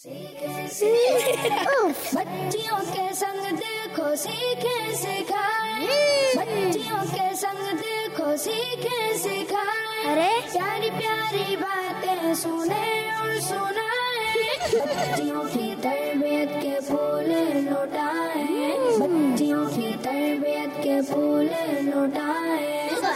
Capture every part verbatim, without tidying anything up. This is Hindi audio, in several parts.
बच्चियों के संग देखो सीखे सिखाए, बच्चियों के संग देखो सीखे सिखाए, अरे प्यारी प्यारी बातें सुने और सुनाए, बच्चियों की तरबियत के फूल लुटाए, बच्चियों की तरबियत के फूल लुटाए।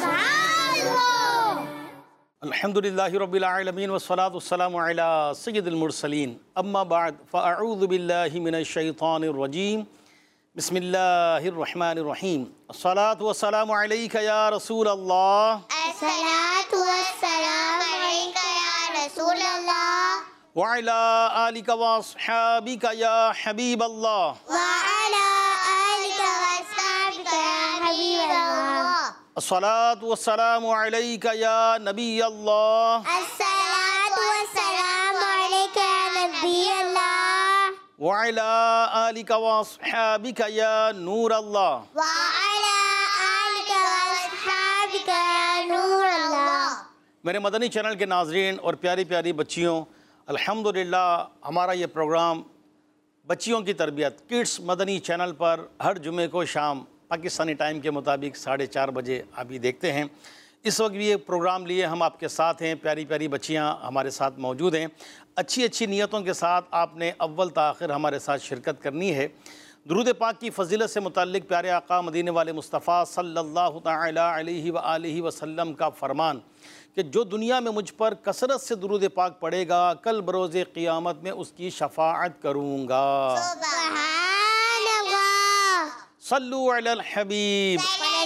अल्हम्दुलिल्लाहि रब्बिल आलमीन वस्सलातु वस्सलामु अला सय्यिदिल मुरसलीन अम्मा बाद फ़अऊज़ु बिल्लाहि मिनश शैतानिर रजीम बिस्मिल्लाहिर रहमानिर रहीम अस्सलातु वस्सलामु अलैका या रसूल अल्लाह अस्सलातु वस्सलामु अलैका या रसूल अल्लाह व अला आलिका व अस्हाबिका या हबीब अल्लाह व अला आलिका व अस्हाबिका या हबीब अल्लाह अस्सलातु वस्सलामु अलैका या नबी अल्लाह अस्सलातु वस्सलामु अलैका या नबी अल्लाह व अला आलिका व अस्हाबिका या नूर अल्लाह व अला आलिका व अस्हाबिका या नूर अल्लाह। मेरे मदनी चैनल के नाज़रीन और प्यारी प्यारी बच्चियों, अल्हम्दुलिल्लाह हमारा ये प्रोग्राम बच्चियों की तरबियत किड्स मदनी चैनल पर हर जुमे को शाम पाकिस्तानी टाइम के मुताबिक साढ़े चार बजे आप भी देखते हैं। इस वक्त भी ये प्रोग्राम लिए हम आपके साथ हैं, प्यारी प्यारी बच्चियां हमारे साथ मौजूद हैं। अच्छी अच्छी नीयतों के साथ आपने अव्वल ताखिर हमारे साथ शिरकत करनी है। दुरूद पाक की फ़जीलत से मुतल्लिक़ प्यारे आका मदीने वाले मुस्तफ़ा सल्लल्लाहु तआला अलैहि व आलिहि वसल्लम का फरमान कि जो दुनिया में मुझ पर कसरत से दुरूद पाक पढ़ेगा कल बरोज़े क़ियामत में उसकी शफ़ाअत करूँगा। सल्लु अलल हबीब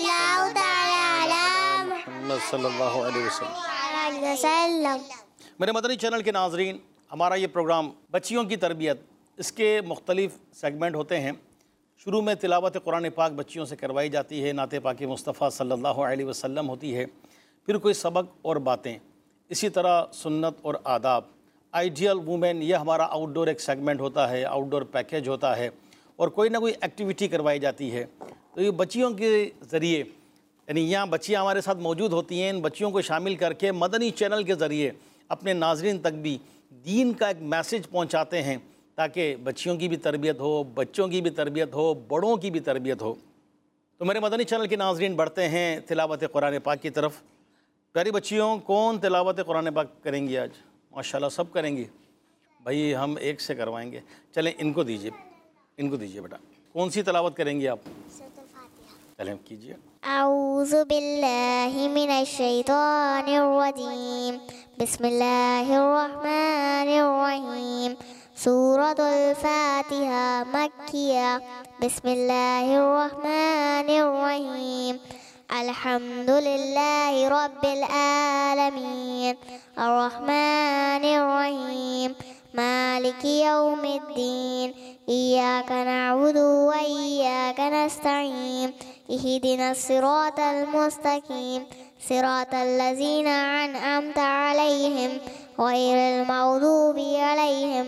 सल्लल्लाहु अलैहि वसल्लम। मेरे मदनी चैनल के नाज़रीन, हमारा ये प्रोग्राम बच्चियों की तरबियत, इसके मुख्तलिफ़ सेगमेंट होते हैं। शुरू में तिलावत कुरान पाक बच्चियों से करवाई जाती है, नाते पाक मुस्तफ़ा सल्लल्लाहु अलैहि वसल्लम होती है, फिर कोई सबक और बातें, इसी तरह सुन्नत और आदाब, आइडियल वुमेन, यह हमारा आउटडोर एक सेगमेंट होता है, आउटडोर पैकेज होता है, और कोई ना कोई एक्टिविटी करवाई जाती है। तो ये बच्चियों के ज़रिए, यानी यहाँ बच्चियाँ हमारे साथ मौजूद होती हैं, इन बच्चियों को शामिल करके मदनी चैनल के ज़रिए अपने नाज़रीन तक भी दीन का एक मैसेज पहुँचाते हैं, ताकि बच्चियों की भी तरबियत हो, बच्चों की भी तरबियत हो, बड़ों की भी तरबियत हो। तो मेरे मदनी चैनल के नाज़रीन बढ़ते हैं तिलावत कुरान पाक की तरफ। प्यारी बच्चियों, कौन तिलावत कुरान पाक करेंगी आज? माशाल्लाह सब करेंगी। भाई हम एक से करवाएंगे। चलें इनको दीजिए, इनको दीजिए बेटा। कौन सी तिलावत करेंगी आप? चलें कीजिए। अऊज़ु बिल्लाहि मिनश शैतानिर रजीम बिस्मिल्लाहिर रहमानिर रहीम सूरतुल फातिहा मक्किया बिस्मिल्लाहिर रहमानिर रहीम अल्हम्दुलिल्लाहि रब्बिल आलमीन अर्रहमानिर रहीम मालिकी यौमिद्दीन इय्याका नअबुदु व इय्याका नस्तईन इहदिनस सिरातल मुस्तकीम सिरातल लज़ीना अनअमता अलैहिम गैरिल मग़दूबि अलैहिम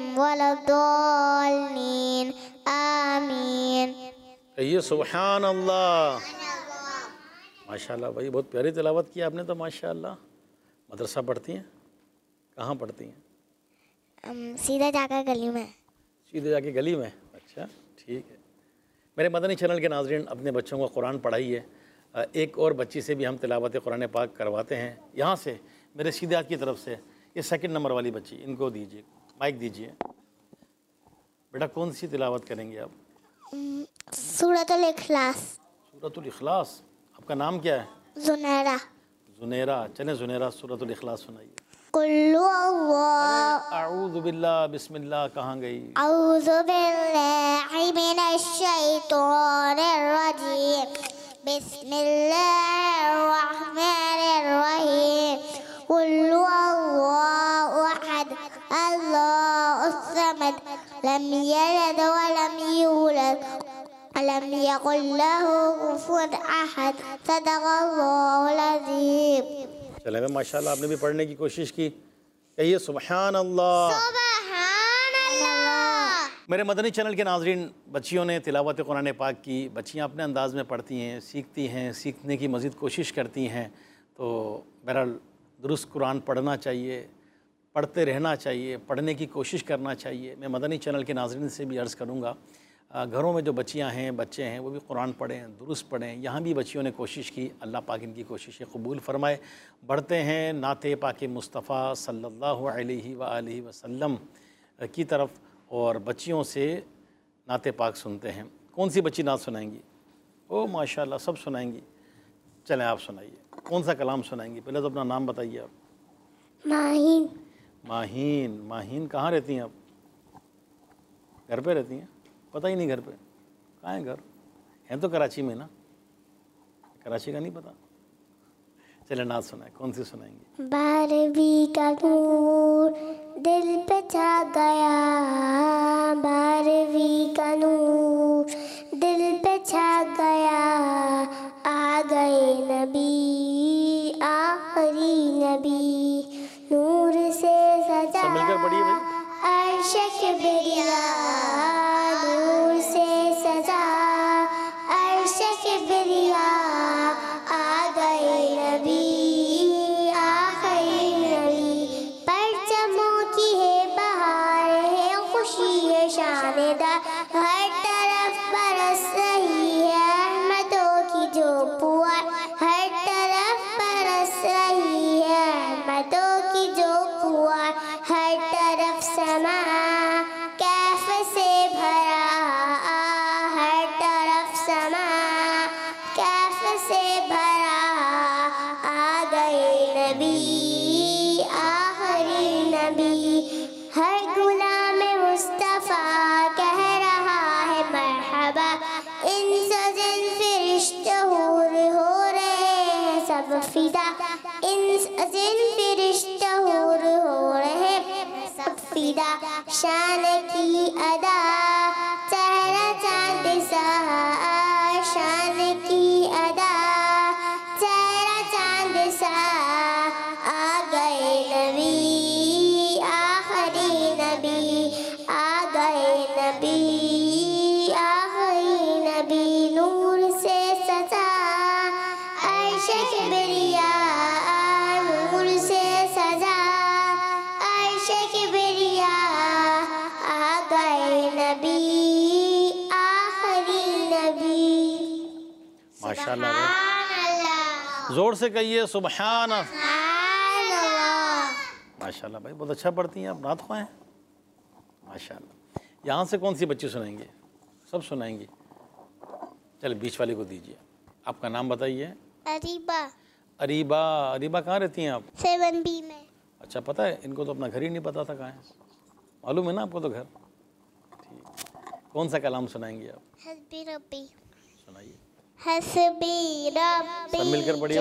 वलद्दाल्लीन आमीन। कहिए सुभान अल्लाह। माशाल्लाह भाई, बहुत प्यारी तिलावत की आपने तो माशाल्लाह। मदरसा पढ़ती हैं? कहाँ पढ़ती हैं? सीधा जाकर गली में। सीधे जाके गली में? अच्छा ठीक है। मेरे मदनी चैनल के नाज़रीन, अपने बच्चों को कुरान पढ़ाइए। एक और बच्ची से भी हम तिलावत कुरान पाक करवाते हैं। यहाँ से मेरे सीधे हाथ की तरफ से ये सेकंड नंबर वाली बच्ची, इनको दीजिए, माइक दीजिए। बेटा कौन सी तिलावत करेंगे आप? सूरतुल इखलास। सूरतुल इखलास। आपका नाम क्या है? जुनैरा। जुनैरा। चले जुनैरा सूरतुल इखलास सुनाइए। कुल्लु अल्लाह अऊज़ु बिल्लाह बिस्मिल्लाह कहाँ गई? अऊज़ु बिल्लाहि मिनश शैतानिर रजीम बिस्मिल्लाहिर रहमानिर रहीम कुल्लु अल्लाहु अहद अल्लाहुस समद लम यलिद व लम यूलद लम यकुल लहू कुफुवन अहद सदक़ल्लाहुल अज़ीम। चले मैं माशाल्लाह, आपने भी पढ़ने की कोशिश की। कहिए सुभान अल्लाह। सुभान अल्लाह। मेरे मदनी चैनल के नाज़रीन, बच्चियों ने तिलावत कुरान पाक की। बच्चियाँ अपने अंदाज़ में पढ़ती हैं, सीखती हैं, सीखने की मज़ीद कोशिश करती हैं। तो बहरहाल दुरुस्त कुरान पढ़ना चाहिए, पढ़ते रहना चाहिए, पढ़ने की कोशिश करना चाहिए। मैं मदनी चैनल के नाज़रीन से भी अर्ज़ करूँगा, घरों में जो बच्चियां हैं, बच्चे हैं, वो भी कुरान पढ़ें, दुरुस्त पढ़ें। यहाँ भी बच्चियों ने कोशिश की, अल्लाह पाक इनकी कोशिशें कबूल फ़रमाए। बढ़ते हैं नाते पाक मुस्तफ़ा सल्लल्लाहु अलैहि व आलिहि वसल्लम की तरफ और बच्चियों से नाते पाक सुनते हैं। कौन सी बच्ची नात सुनाएंगी? ओ माशाल्लाह, सब सुनाएंगी। चलें आप सुनाइए, कौन सा कलाम सुनाएंगी? पहले तो अपना नाम बताइए आप। माहीन। माहीन, माहीन कहाँ रहती हैं आप? घर पे रहती हैं? पता ही नहीं घर पे कहाँ है घर? हैं तो कराची में ना, कराची का नहीं पता। चले नात सुनाए, कौन सी सुनाएंगी? बारहवीं का नूर दिल पे छा गया, बारहवीं का नूर दिल पे छा गया, आ गए नबी आखिरी नबी, नूर से सजा सब मिलकर पढ़िए भाई। अर्श किबरिया, नूर से सजा अर्श किबरिया, आ गए नबी आखिरी नबी, परचमों की है बहार है, खुशी है शानदार, हर तरफ बरस रही है रहमतों की जो पुआर, हर तरफ बरस रही है रहमतों की जो पुआर, हर तरफ समा कैफ से भरा, हर तरफ समा कैफ से भरा, आ गए नबी आखिरी नबी, हर गुलाम मुस्तफ़ा कह रहा है मरहबा, इंस जिन फरिश्ते हूर हो रहे हैं सब फिदा, इंस जिन फरिश्ते हूर हो रहे हैं सब फिदा, शान की अदा चेहरा चांद सा, शान की अदा चेहरा चांद सा, आ गए नबी आखिरी नबी, आ गए नबी आखिरी नबी, नूर से सजा अर्श किबरिया, नूर से सजा अर्श किबरिया, आ गए नबी आखिरी नबी। माशाल्लाह भाई, ज़ोर से कहिए सुबहान अल्लाह। माशाल्लाह भाई, बहुत अच्छा पढ़ती हैं आप, नात ख़्वाह हैं माशाल्लाह। यहाँ से कौन सी बच्ची सुनाएंगे? सब सुनाएंगी। चल बीच वाले को दीजिए। आपका नाम बताइए। अरीबा। अरीबा, अरीबा कहाँ रहती हैं आप? सेवन बी में। अच्छा, पता है इनको तो अपना घर ही नहीं पता था कहाँ है। मालूम है ना आपको तो घर? ठीक, कौन सा कलाम सुनाएंगे आप? हस्बी रब्बी। सुनाइए। हस्बी रब्बी सब मिलकर पढ़िए।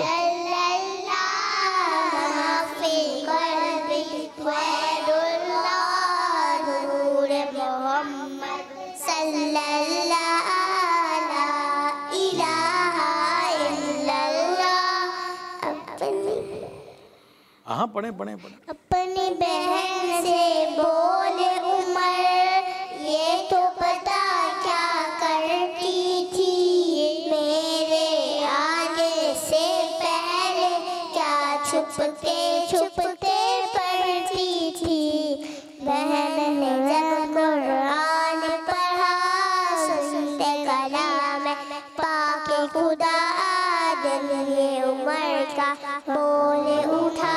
हाँ पढ़े पढ़े पढ़े। अपनी बहन से बोले उमर, ये तो पता क्या करती थी, मेरे आने से पहले क्या छुपके छुपके पढ़ती थी, बहन ने जब कुरान पढ़ा, सुनते कलाम पाके खुदा, दिल ये उमर का बोले उठा,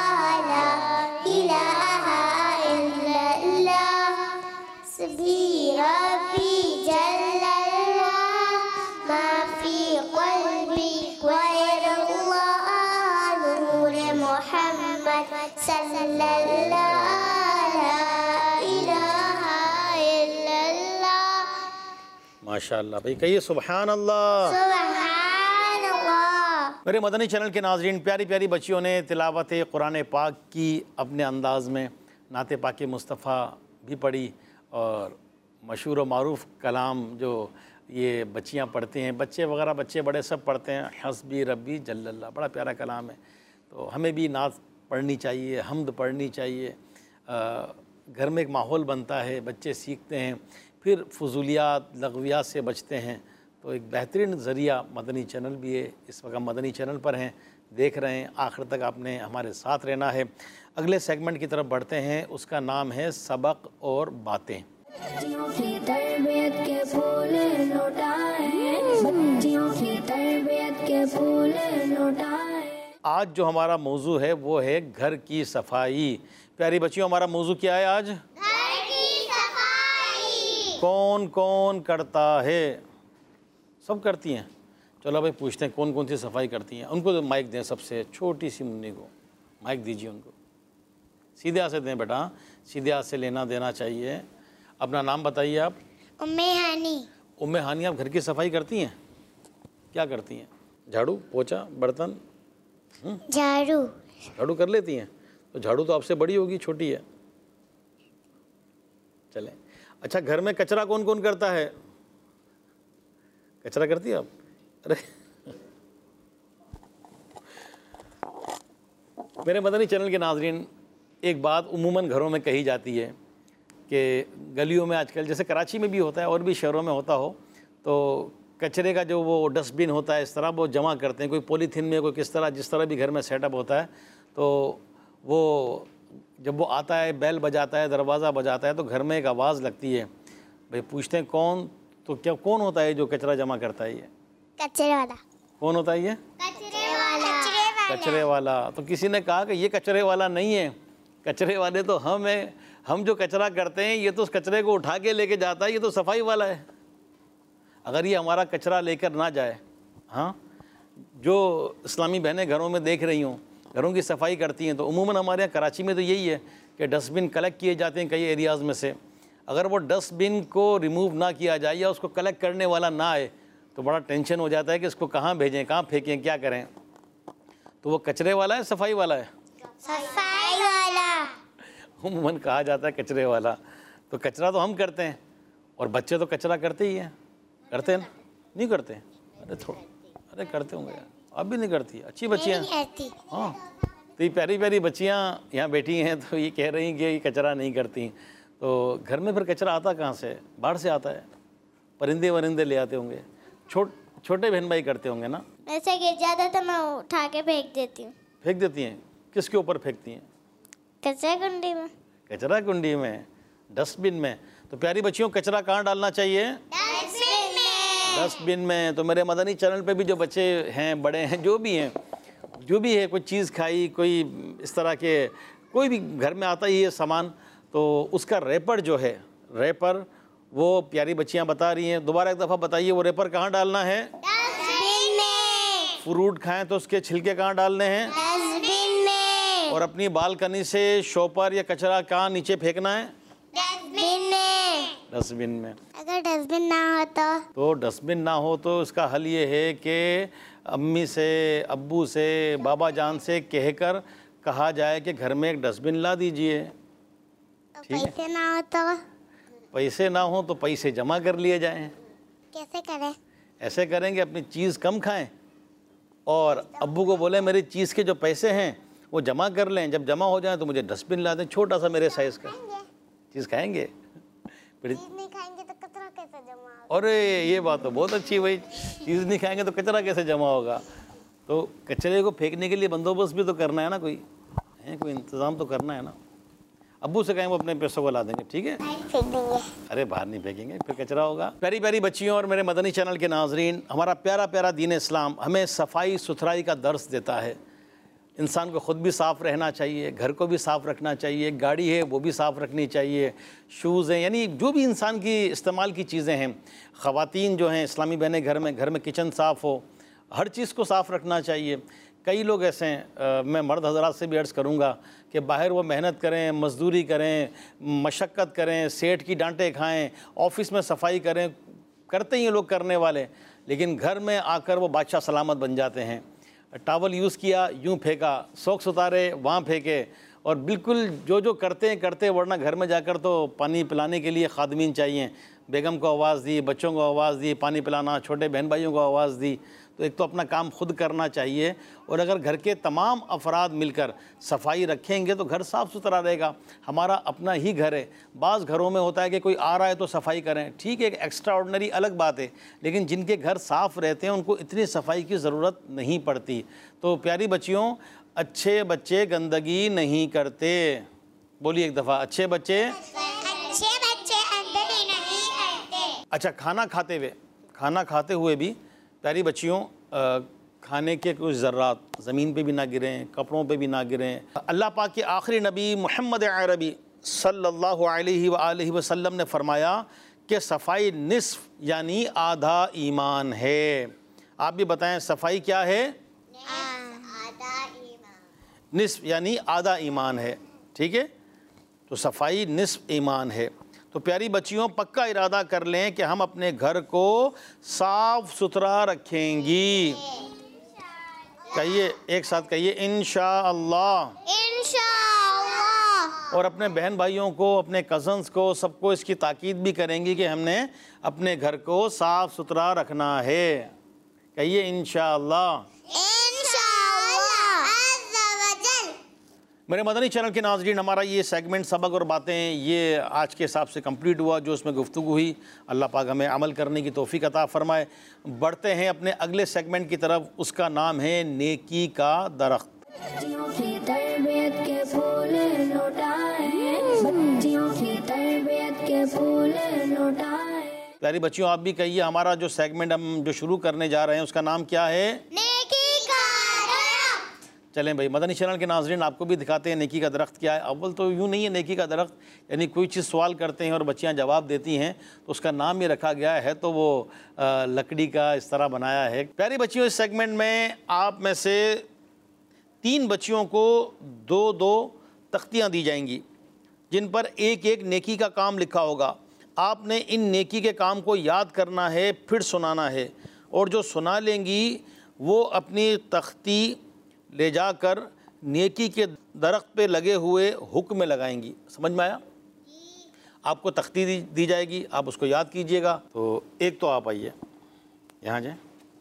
माशाअल्लाह भाई, कहिए सुभान अल्लाह। सुभान अल्लाह। मेरे मदनी चैनल के नाज़रीन, प्यारी प्यारी बच्चियों ने तिलावत कुरान पाक की अपने अंदाज़ में नाते पाक मुस्तफ़ा भी पढ़ी और मशहूर व मारूफ़ कलाम जो ये बच्चियाँ पढ़ते हैं, बच्चे वगैरह बच्चे बड़े सब पढ़ते हैं, हस्बी रब्बी जल्लल्लाह, बड़ा प्यारा कलाम है। तो हमें भी नात पढ़नी चाहिए, हम्द पढ़नी चाहिए। घर में एक माहौल बनता है, बच्चे सीखते हैं, फिर फजूलियात लगवियात से बचते हैं। तो एक बेहतरीन ज़रिया मदनी चैनल भी है। इस वक्त मदनी चैनल पर हैं, देख रहे हैं, आखिर तक आपने हमारे साथ रहना है। अगले सेगमेंट की तरफ बढ़ते हैं, उसका नाम है सबक और बातें। बच्चियों की तरबियत के फूल लौटाए, बच्चियों की तरबियत के फूल लौटाए। आज जो हमारा मौजू है वो है घर की सफाई। प्यारी बच्चियों, हमारा मौजू क्या है आज? घर की सफाई। कौन कौन करता है? सब करती हैं। चलो भाई पूछते हैं कौन कौन सी सफाई करती हैं। उनको तो माइक दें, सबसे छोटी सी मुन्नी को माइक दीजिए उनको। सीधे हाथ से दें बेटा, सीधे हाथ से लेना देना चाहिए। अपना नाम बताइए आप। उम्मे हानी। उम्मे हानी, आप घर की सफाई करती हैं? क्या करती हैं? झाड़ू, पोछा, बर्तन? झाड़ू। झाड़ू कर लेती हैं? तो झाड़ू तो आपसे बड़ी होगी, छोटी है। चलें। अच्छा, घर में कचरा कौन कौन करता है? कचरा करती है आप? अरे मेरे मदनी चैनल के नाजरीन, एक बात उमूमन घरों में कही जाती है कि गलियों में आजकल, जैसे कराची में भी होता है और भी शहरों में होता हो, तो कचरे का जो वो डस्टबिन होता है इस तरह वो जमा करते हैं, कोई पॉलीथीन में, कोई किस तरह, जिस तरह भी घर में सेटअप होता है। तो वो जब वो आता है, बेल बजाता है, दरवाज़ा बजाता है, तो घर में एक आवाज़ लगती है। भाई पूछते हैं कौन, तो क्या कौन होता है जो कचरा जमा करता है? ये कचरे वाला। कौन होता है? ये कचरे वाला। कचरे वाला। कचरे वाला। तो किसी ने कहा कि ये कचरे वाला नहीं है, कचरे वाले तो हम हैं। हम जो कचरा करते हैं ये तो उस कचरे को उठा के लेके जाता है, ये तो सफाई वाला है। अगर ये हमारा कचरा लेकर ना जाए, हाँ, जो इस्लामी बहनें घरों में देख रही हों, घरों की सफाई करती हैं, तो उमूमन हमारे यहाँ कराची में तो यही है कि डस्टबिन कलेक्ट किए जाते हैं कई एरियाज़ में से। अगर वो डस्टबिन को रिमूव ना किया जाए या उसको कलेक्ट करने वाला ना आए तो बड़ा टेंशन हो जाता है कि इसको कहाँ भेजें, कहाँ फेंकें, क्या करें। तो वो कचरे वाला है, सफाई वाला है? सफाई वाला। उमूमन कहा जाता है कचरे वाला। तो कचरा तो हम करते हैं और बच्चे तो कचरा करते ही हैं। करते हैं ना? नहीं करते? अरे थोड़ा, अरे करते होंगे यार। आप भी नहीं करती? अच्छी बच्चियाँ। हाँ, तो ये प्यारी प्यारी बच्चियाँ यहाँ बैठी हैं तो ये कह रही हैं कि ये कचरा नहीं करती। तो घर में फिर कचरा आता कहाँ से? बाहर से आता है, परिंदे वरिंदे ले आते होंगे। छोट छोटे बहन भाई करते होंगे ना? ऐसे गिर जाता तो मैं उठा के फेंक देती हूँ। फेंक देती हैं? किसके ऊपर फेंकती हैं? कचरा कुंडी में। कचरा कुंडी में, डस्टबिन में। तो प्यारी बच्चियों, कचरा कहाँ डालना चाहिए? डस्टबिन में। डस्टबिन में। तो मेरे मदनी चैनल पे भी जो बच्चे हैं, बड़े हैं, जो भी हैं, जो भी है, कोई चीज़ खाई, कोई इस तरह के, कोई भी घर में आता ही है सामान, तो उसका रैपर जो है, रैपर, वो प्यारी बच्चियाँ बता रही हैं। दोबारा एक दफ़ा बताइए, वो रैपर कहाँ डालना है? डस्टबिन में। फ्रूट खाएं तो उसके छिलके कहाँ डालने हैं? डस्टबिन में। और अपनी बालकनी से शॉपर या कचरा कहाँ नीचे फेंकना है? डस्टबिन में। डस्टबिन में। अगर डस्टबिन ना हो तो? तो डस्टबिन ना हो तो इसका हल ये है कि अम्मी से, अब्बू से, बाबा जान से कहकर कहा जाए कि घर में एक डस्टबिन ला दीजिए। ठीक है? पैसे ना हो तो? पैसे ना हो तो पैसे जमा कर लिए जाएं। कैसे करें? ऐसे करेंगे, अपनी चीज़ कम खाएं और अब्बू को बोले मेरी चीज़ के जो पैसे हैं वो जमा कर लें। जब जमा हो जाए तो मुझे डस्टबिन ला दें, छोटा सा मेरे साइज़ का। चीज़ खाएंगे? चीज नहीं खाएंगे तो कचरा कैसे जमा होगा? अरे ये बात तो बहुत अच्छी भाई, चीज़ नहीं खाएंगे तो कचरा कैसे जमा होगा? तो कचरे को फेंकने के लिए बंदोबस्त भी तो करना है ना, कोई है, कोई इंतज़ाम तो करना है ना। अब्बू से कहें वो अपने पैसों को ला देंगे, ठीक है? फेंक देंगे। अरे बाहर नहीं फेंकेंगे, फिर कचरा होगा। प्यारी प्यारी बच्चियों और मेरे मदनी चैनल के नाजरीन, हमारा प्यारा प्यारा दीन इस्लाम हमें सफाई सुथराई का दर्स देता है। इंसान को ख़ुद भी साफ़ रहना चाहिए, घर को भी साफ़ रखना चाहिए, गाड़ी है वो भी साफ़ रखनी चाहिए, शूज़ हैं, यानी जो भी इंसान की इस्तेमाल की चीज़ें हैं। ख़वातीन जो हैं, इस्लामी बहनें घर में, घर में किचन साफ़ हो, हर चीज़ को साफ़ रखना चाहिए। कई लोग ऐसे हैं, मैं मर्द हज़रात से भी अर्ज़ करूँगा कि बाहर वो मेहनत करें, मज़दूरी करें, मशक्क़त करें, सेठ की डांटें खाएं, ऑफ़िस में सफाई करें, करते ही लोग करने वाले, लेकिन घर में आकर वो बादशाह सलामत बन जाते हैं। टावल यूज़ किया यूँ फेंका, सॉक्स उतारे वहाँ फेंके, और बिल्कुल जो जो करते हैं करते, वरना घर में जाकर तो पानी पिलाने के लिए खादमीन चाहिए। बेगम को आवाज़ दी, बच्चों को आवाज़ दी, पानी पिलाना, छोटे बहन भाइयों को आवाज़ दी, तो एक तो अपना काम खुद करना चाहिए, और अगर घर के तमाम अफराद मिलकर सफाई रखेंगे तो घर साफ़ सुथरा रहेगा। हमारा अपना ही घर है, बाज़ घरों में होता है कि कोई आ रहा है तो सफाई करें, ठीक है, एक एक्स्ट्रा ऑर्डनरी अलग बात है, लेकिन जिनके घर साफ़ रहते हैं उनको इतनी सफाई की ज़रूरत नहीं पड़ती। तो प्यारी बच्चियों, अच्छे बच्चे गंदगी नहीं करते। बोलिए एक दफ़ा, अच्छे बच्चे अच्छे बच्चे गंदगी नहीं करते। अच्छा, खाना खाते हुए खाना खाते हुए भी प्यारी बच्चियों खाने के कुछ ज़र्रात ज़मीन पे भी ना गिरें, कपड़ों पे भी ना गिरें। अल्लाह पाक के आखिरी नबी मोहम्मद अरबी सल्लल्लाहु अलैहि वआलिहि वसल्लम ने फरमाया कि सफ़ाई निस्फ़ यानी आधा ईमान है। आप भी बताएं, सफ़ाई क्या है? आधा ईमान। निस्फ़ यानी आधा ईमान है, ठीक है। तो सफाई निस्फ़ ईमान है। तो प्यारी बच्चियों, पक्का इरादा कर लें कि हम अपने घर को साफ़ सुथरा रखेंगी। कहिए, एक साथ कहिए, इंशाअल्लाह। इंशाअल्लाह। और अपने बहन भाइयों को, अपने कज़न्स को, सबको इसकी ताकीद भी करेंगी कि हमने अपने घर को साफ़ सुथरा रखना है। कहिए इंशाअल्लाह। मेरे मदनी चैनल के नाज़रीन, हमारा ये सेगमेंट सबक और बातें ये आज के हिसाब से कंप्लीट हुआ। जो उसमें गुफ्तगू हुई, अल्लाह पाक हमें अमल करने की तौफीक अता फ़रमाए। बढ़ते हैं अपने अगले सेगमेंट की तरफ, उसका नाम है नेकी का दरख्त। बच्चियों की तरबियत के फूल लौटाए, बच्चियों की तरबियत के फूल लौटाए। प्यारी बच्चियों, आप भी कहिए, हमारा जो सेगमेंट हम जो शुरू करने जा रहे हैं उसका नाम क्या है? चलें भाई, मदनी चैनल के नाज़रीन, आपको भी दिखाते हैं नेकी का दरख्त क्या है। अव्वल तो यूँ नहीं है नेकी का दरख्त, यानी कोई चीज़ सवाल करते हैं और बच्चियाँ जवाब देती हैं तो उसका नाम ही रखा गया है, तो वो आ, लकड़ी का इस तरह बनाया है। प्यारी बच्चियों, इस सेगमेंट में आप में से तीन बच्चियों को दो दो तख्तियाँ दी जाएंगी जिन पर एक एक नेकी का काम लिखा होगा। आपने इन नेकी के काम को याद करना है, फिर सुनाना है, और जो सुना लेंगी वो अपनी तख्ती ले जाकर नेकी के दरख्त पे लगे हुए हुक में लगाएंगी। समझ में आया? आपको तख्ती दी, दी जाएगी, आप उसको याद कीजिएगा। तो एक तो आप आइए, यहाँ जाए।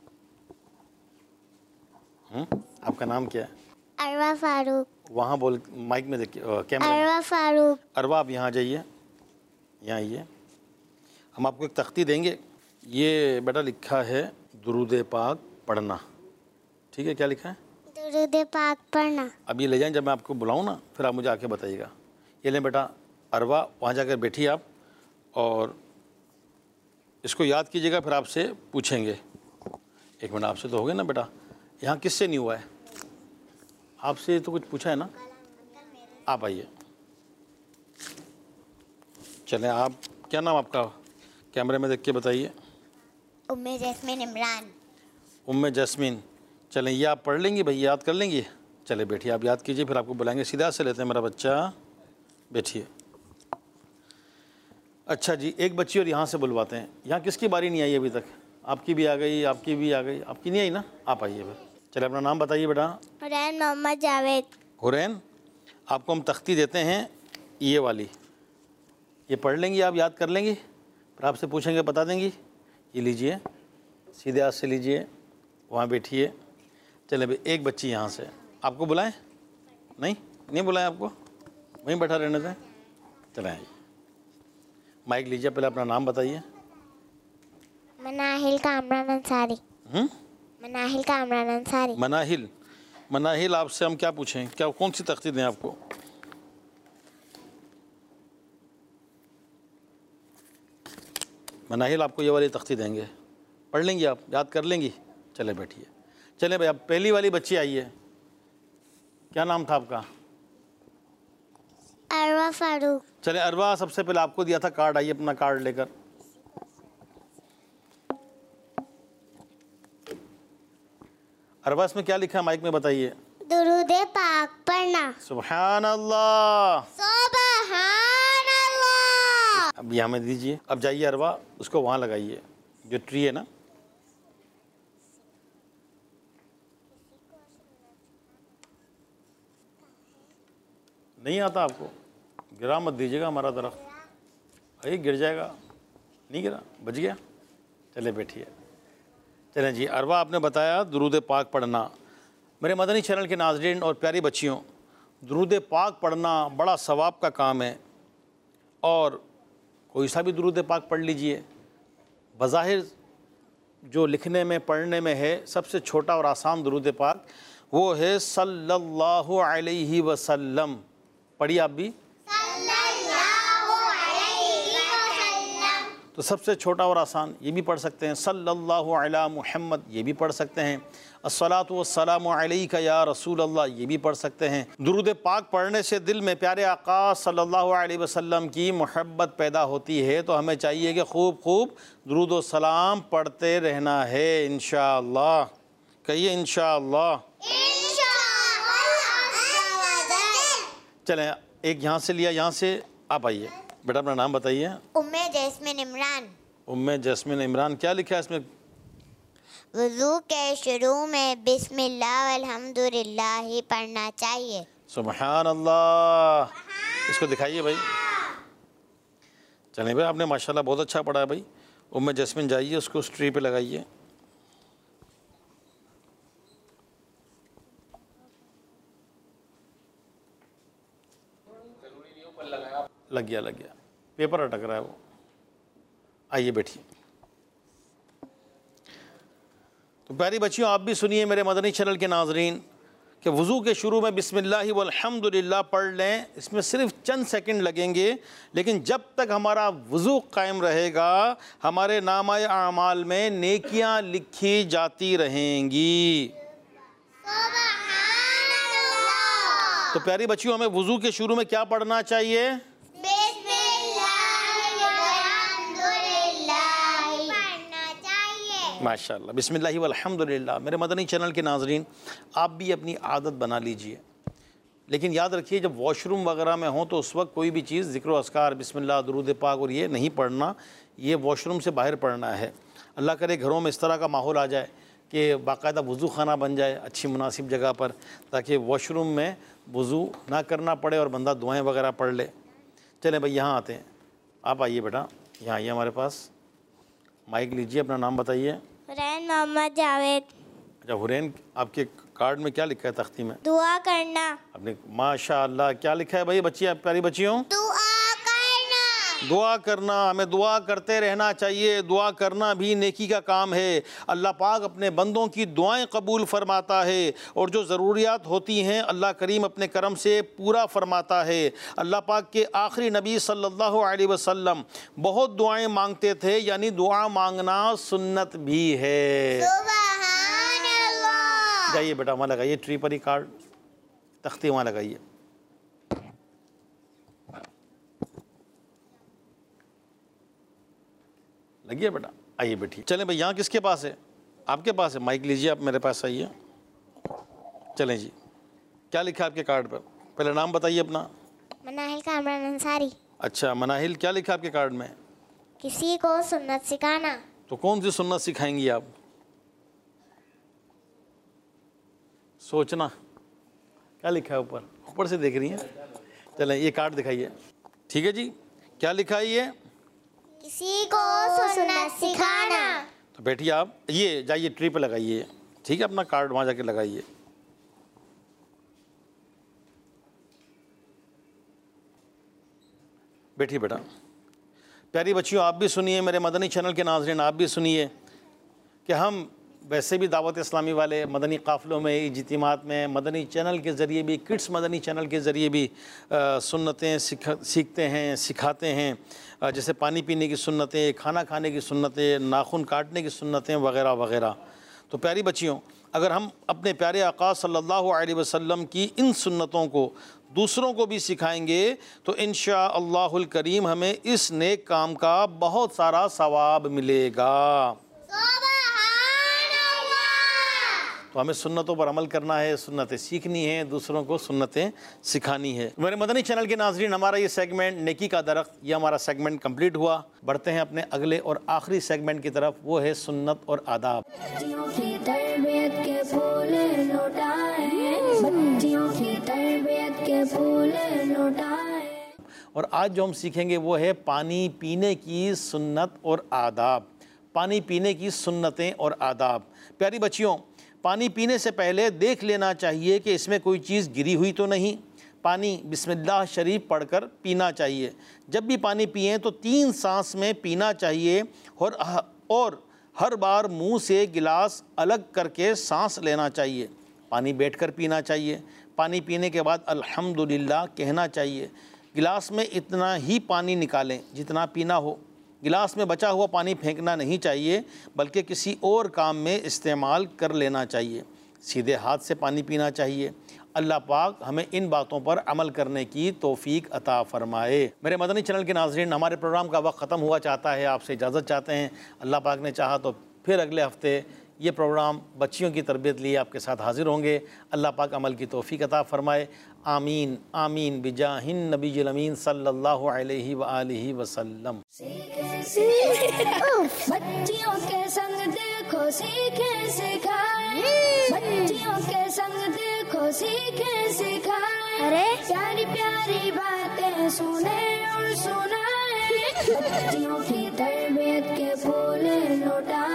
आपका नाम क्या है? अरवा फारूक। वहाँ बोल, माइक में देखिए, कैमरा। अरवा फारूक। अरवा, आप यहाँ जाइए, यहाँ आइए। हम आपको एक तख्ती देंगे। ये बेटा लिखा है दुरूद पाक पढ़ना, ठीक है? क्या लिखा है? दुरूद पाक पढ़ना। अब ये ले जाएं, जब मैं आपको बुलाऊं ना फिर आप मुझे आके बताइएगा। ये लें बेटा, अरवा, वहाँ जाकर बैठिए आप और इसको याद कीजिएगा, फिर आपसे पूछेंगे। एक मिनट, आपसे तो हो गया ना बेटा? यहाँ किससे नहीं हुआ है? आपसे तो कुछ पूछा है ना? आप आइए, चलें। आप, क्या नाम आपका? कैमरे में देख के बताइए। उम्मे जैस्मीन इमरान। उम्मे जैस्मीन। चलें, ये आप पढ़ लेंगी भाई, याद कर लेंगी? चले बैठिए, आप याद कीजिए, फिर आपको बुलाएंगे। सीधा से लेते हैं मेरा बच्चा, बैठिए। अच्छा जी, एक बच्ची और यहाँ से बुलवाते हैं। यहाँ किसकी बारी नहीं आई अभी तक? आपकी भी आ गई, आपकी भी आ गई, आपकी नहीं आई ना? आप आइए फिर। चले, अपना नाम बताइए बेटा। हुरैन मोहम्मद जावेद। हुरैन, आपको हम तख्ती देते हैं ये वाली, ये पढ़ लेंगी आप, याद कर लेंगी, फिर आपसे पूछेंगे, बता देंगी। ये लीजिए, सीधे हाथ से लीजिए, वहाँ बैठिए। चले भाई, एक बच्ची यहाँ से, आपको बुलाएं? नहीं नहीं बुलाएं आपको, वहीं बैठा रहने दें। चले आइए, माइक लीजिए, पहले अपना नाम बताइए। मनाहिल कामरान अंसारी। हम्म मनाहिल कामरान अंसारी। मनाहिल। मनाहिल, आपसे हम क्या पूछें? क्या, कौन सी तख्ती दें आपको? मनाहिल, आपको ये वाली तख्ती देंगे, पढ़ लेंगी आप, याद कर लेंगी? चले बैठिए। चले भाई, अब पहली वाली बच्ची आई है, क्या नाम था आपका? अरवा फारूक। चले अरवा, सबसे पहले आपको दिया था कार्ड, आइए अपना कार्ड लेकर। अरवा, इसमें क्या लिखा है माइक में बताइए। दुरूद पाक पढ़ना। सुभान अल्लाह। सुभान अल्लाह। अब यहाँ में दीजिए। अब जाइए अरवा, उसको वहाँ लगाइए, जो ट्री है ना। नहीं आता आपको? गिरा मत दीजिएगा हमारा दरख्त, भाई गिर जाएगा। नहीं गिरा, बच गया। चले बैठिए। चलें जी, अरवा आपने बताया दुरूद पाक पढ़ना। मेरे मदनी चैनल के नाज़रीन और प्यारी बच्चियों, दुरूद पाक पढ़ना बड़ा सवाब का काम है और कोई सा भी दुरूद पाक पढ़ लीजिए। बज़ाहिर जो लिखने में पढ़ने में है सबसे छोटा और आसान दुरूद पाक वो है सल्लल्लाहु अलैहि वसल्लम। पढ़िए आप भी। तो सबसे छोटा और आसान ये भी पढ़ सकते हैं, सल्लल्लाहु अला मुहम्मद ये भी पढ़ सकते हैं, अस्सलातु वस्सलामु अलैका या रसूल अल्लाह ये भी पढ़ सकते हैं। दुरूद पाक पढ़ने से दिल में प्यारे आका सल्लल्लाहु अलैहि वसल्लम की मोहब्बत पैदा होती है, तो हमें चाहिए कि खूब खूब दुरूद व सलाम पढ़ते रहना है इंशाअल्लाह। कहिए इंशाअल्लाह। चलें, एक यहाँ से लिया, यहाँ से आप आइए। बेटा अपना नाम बताइए। उम्मे जैस्मिन इमरान। उम्मे जैस्मिन इमरान। क्या लिखा है इसमें? वुज़ू के शुरू में बिस्मिल्लाह अल्हम्दुलिल्लाह ही पढ़ना चाहिए। सुबहान अल्लाह। इसको दिखाइए भाई। चलें भाई, आपने माशाल्लाह बहुत अच्छा पढ़ा है भाई। उम्मे जैस्मिन जाइए, उसको उस ट्री पे लगाइए। लग गया लग गया पेपर अटक रहा है वो। आइए बैठिए। तो प्यारी बच्चियों, आप भी सुनिए मेरे मदनी चैनल के नाजरीन कि वज़ू के शुरू में बिस्मिल्लाहि वल्हम्दुलिल्लाह पढ़ लें। इसमें सिर्फ चंद सेकंड लगेंगे, लेकिन जब तक हमारा वज़ू कायम रहेगा हमारे नामाए आमाल में नेकियां लिखी जाती रहेंगी। तो प्यारी बच्चियों, हमें वज़ू के शुरू में क्या पढ़ना चाहिए? माशाअल्लाह, बिस्मिल्लाहि वल्हम्दुलिल्लाह। मेरे मदनी चैनल के नाजरीन, आप भी अपनी आदत बना लीजिए, लेकिन याद रखिए जब वॉशरूम वगैरह में हो तो उस वक्त कोई भी चीज़ ज़िक्र अस्कार बिस्मिल्लाह दुरूद पाक और ये नहीं पढ़ना, ये वॉशरूम से बाहर पढ़ना है। अल्लाह करे घरों में इस तरह का माहौल आ जाए कि बाकायदा वज़ू खाना बन जाए अच्छी मुनासिब जगह पर, ताकि वॉशरूम में वज़ू ना करना पड़े और बंदा दुआएँ वगैरह पढ़ ले। चलें भाई, यहाँ आते हैं। आप आइए बेटा, यहाँ आइए हमारे पास। माइक लीजिए, अपना नाम बताइए। हुरैन मोहम्मद जावेद। अच्छा हुरैन, आपके कार्ड में क्या लिखा है तख्ती में? दुआ करना। आपने माशाअल्लाह क्या लिखा है भाई बच्ची, प्यारी बच्चियों? दुआ करना। दुआ करना, हमें दुआ करते रहना चाहिए। दुआ करना भी नेकी का काम है। अल्लाह पाक अपने बंदों की दुआएं कबूल फरमाता है और जो ज़रूरियात होती हैं अल्लाह करीम अपने करम से पूरा फरमाता है। अल्लाह पाक के आखिरी नबी सल्लल्लाहु अलैहि वसल्लम बहुत दुआएं मांगते थे, यानी दुआ मांगना सुन्नत भी है। सुभान अल्लाह। जाइए बेटा, वहाँ लगाइए ट्री पर ही कार्ड, तख्ती वहाँ लगाइए। लगिए बेटा, आइए बैठिए। चलें भाई, यहाँ किसके पास है? आपके पास है। माइक लीजिए, आप मेरे पास आइए। चलें जी, क्या लिखा है आपके कार्ड पर? पहले नाम बताइए अपना। मनाहिल कामरान अंसारी। अच्छा मनाहिल, क्या लिखा है आपके कार्ड में? किसी को सुन्नत सिखाना। तो कौन सी सुन्नत सिखाएंगी आप? सोचना। क्या लिखा है ऊपर? ऊपर से देख रही हैं? चलें ये कार्ड दिखाइए। ठीक है जी, क्या लिखा है ये? किसी को सुन्नत सिखाना। तो बैठिए आप, ये जाइए ट्री पे लगाइए। ठीक है, अपना कार्ड वहाँ जाके लगाइए। बैठिए बेटा। प्यारी बच्चियों, आप भी सुनिए, मेरे मदनी चैनल के नाज़रीन आप भी सुनिए कि हम वैसे भी दावत इस्लामी वाले मदनी काफ़िलों में, इज्तिमात में, मदनी चैनल के ज़रिए भी, किड्स मदनी चैनल के ज़रिए भी सुन्नतें सीख सीखते हैं, सिखाते हैं। जैसे पानी पीने की सुन्नतें, खाना खाने की सुन्नतें, नाखून काटने की सुन्नतें वगैरह वगैरह। तो प्यारी बच्चियों, अगर हम अपने प्यारे आका सल्लल्लाहु अलैहि वसल्लम की इन सुन्नतों को दूसरों को भी सिखाएंगे तो इंशाअल्लाहुल करीम हमें इस नेक काम का बहुत सारा सवाब मिलेगा। तो हमें सुन्नतों पर अमल करना है, सुन्नतें सीखनी है, दूसरों को सुन्नतें सिखानी है। मेरे मदनी चैनल के नाजरीन, हमारा ये सेगमेंट नेकी का दरख्त, ये हमारा सेगमेंट कंप्लीट हुआ। बढ़ते हैं अपने अगले और आखिरी सेगमेंट की तरफ, वो है सुन्नत और आदाब। बच्चियों की तरबियत के फूल लौटाए, बच्चियों की तरबियत के फूल लौटाए। और आज जो हम सीखेंगे वो है पानी पीने की सुन्नत और आदाब। पानी पीने की सुन्नतें और आदाब। प्यारी बच्चियों, पानी पीने से पहले देख लेना चाहिए कि इसमें कोई चीज़ गिरी हुई तो नहीं। पानी बिस्मिल्लाह शरीफ पढ़कर पीना चाहिए। जब भी पानी पिएं तो तीन सांस में पीना चाहिए और और हर बार मुंह से गिलास अलग करके सांस लेना चाहिए। पानी बैठकर पीना चाहिए। पानी पीने के बाद अल्हम्दुलिल्लाह कहना चाहिए। गिलास में इतना ही पानी निकालें जितना पीना हो। गिलास में बचा हुआ पानी फेंकना नहीं चाहिए, बल्कि किसी और काम में इस्तेमाल कर लेना चाहिए। सीधे हाथ से पानी पीना चाहिए। अल्लाह पाक हमें इन बातों पर अमल करने की तौफीक अता फ़रमाए। मेरे मदनी चैनल के नाज़रीन, हमारे प्रोग्राम का वक्त ख़त्म हुआ चाहता है, आपसे इजाज़त चाहते हैं। अल्लाह पाक ने चाहा तो फिर अगले हफ़्ते ये प्रोग्राम बच्चियों की तरबियत लिए आपके साथ हाज़िर होंगे। अल्लाह पाक अमल की तौफीक अता फ़रमाए। आमीन आमीन बिजाहिन नबील अमीन सल्लल्लाहु अलैहि व आलिहि वसल्लम। बच्चियों के संग देखो सीखे सिखाए, बच्चियों के संग देखो सीखे सिखाए, अरे प्यारी प्यारी बातें सुने और सुनाए, बच्चियों की तरबियत के फूल लौटाए।